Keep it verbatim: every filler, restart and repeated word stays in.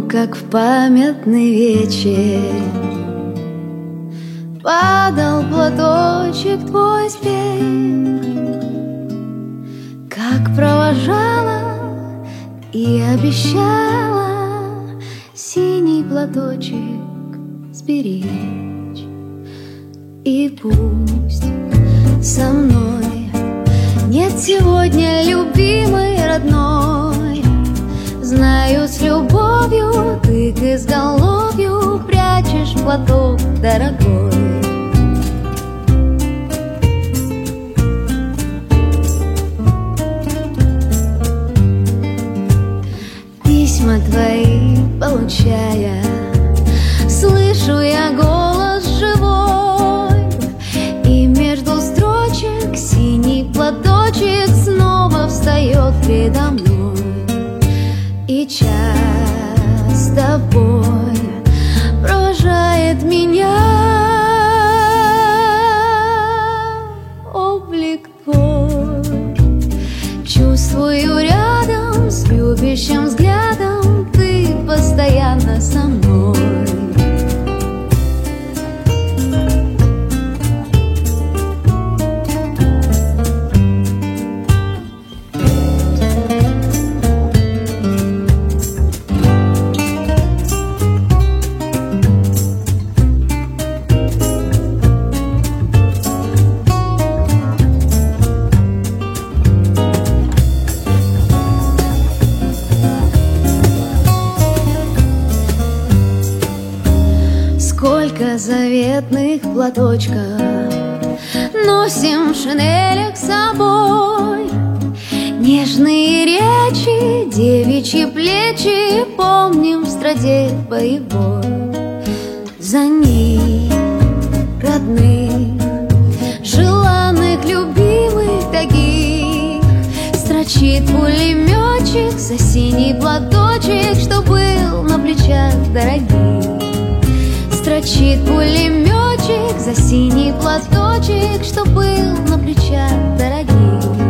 как в памятный вечер. Падал платочек твой спеть, как провожала и обещала синий платочек сберечь. И пусть со мной нет сегодня любимой родной, знаю, с любовью ты к изголовью прячешь платок дорогой. Письма твои получая, слышу я голос живой, и между строчек синий платочек снова встает предо мной. И час с тобой провожает меня облик твой. Чувствую рядом с любящим взглядом ты постоянно со мной. Сколько заветных платочков носим в шинелях с собой, нежные речи, девичьи плечи помним в страде боевой. За них родных, желанных, любимых таких строчит пулеметчик за синий платочек, что был на плечах дорогих. Строчит пулеметчик за синий платочек, что был на плечах дорогих.